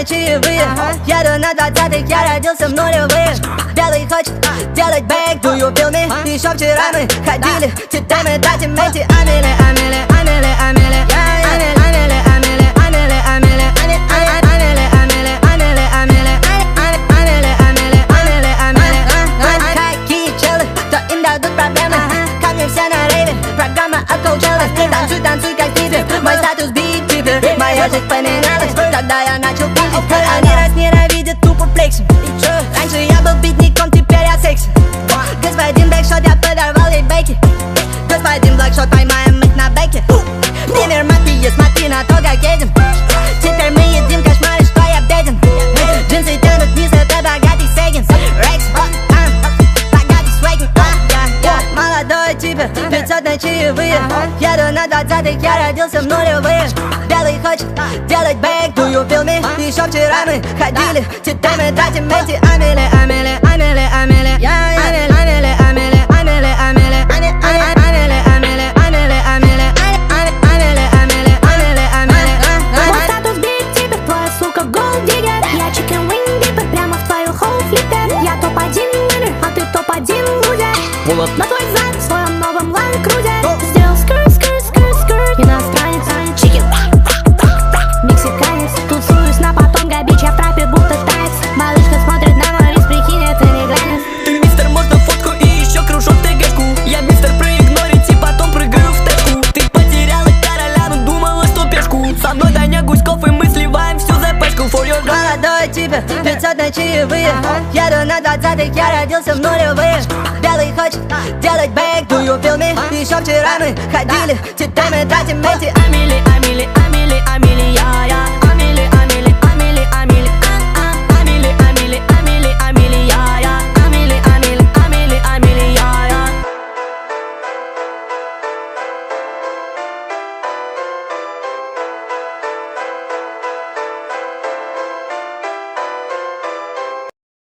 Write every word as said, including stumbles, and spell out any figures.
чаевые. Еду на двадцатых, я родился в нулевые. Белый хочет делать бэк, do you feel me? Еще вчера мы ходили титами, тратим эти амели, амели, амели, амели, амели, амели, амели, амели, амели, амели, амели, амели, амели, амели, амели, амели. Какие челы, то им дадут проблемы. Ко мне все на рейве, программа от Коучеллы. Танцуй, танцуй, как типер, мой статус биг типер. Моя жизнь поменялась, тогда я начал пиздить. Они раз ненавидят тупо флексим. Раньше я был битником, теперь я секси. Господин Бэкшот, я подорвал ей бейки. Господин Блэкшот, поймаем их на бэке. Пример мафии, смотри на то, как едем. Теперь мы едим кошмары, что я беден. Джинсы тянут вниз, это богатый Сеггинс. Рекс, богатый свегин. Молодой типа, пятьсот на чаевые. Еду на двадцатых, я родился в нулевые. Белый хочет делать бэк, do you feel me? Еще вчера мы ходили титами, тратим эти амели, амели, амели, амели, амели, амели, амели, амели, амели, амели, амели, амели, амели, амели, амели, амели. Мой статус биг типер, твоя сука голд диггер. Я чикен винг диппер, прямо в твою хоу флиппер. Я топ один winner, а ты топ один лузер. На твой зад в своем новом Land Cruiser. Сделал скрт, скрт, скрт, скрт. Иностранец, чикен, мексиканец. Тусуюсь на потом габич, я в трапе будто таец. Малышка смотрит на мой рис, прикинь, это не глянец. Ты мистер, можно фотку и еще кружок ТГшку. Я мистер, проигнорить и потом прыгаю в тэшку. Ты потеряла короля, но думала, что пешку. Со мной Даня Гуськов и мы сливаем всю зэпэшку. For your girl. Молодой типа, пятьсот на чаевые. Еду на двадцатых, я родился в нулевые. Белый хочет делать бэк, do you feel me? Еще вчера мы ходили титами, тратим эти Амели, Амели, Амели, Амели, я, я.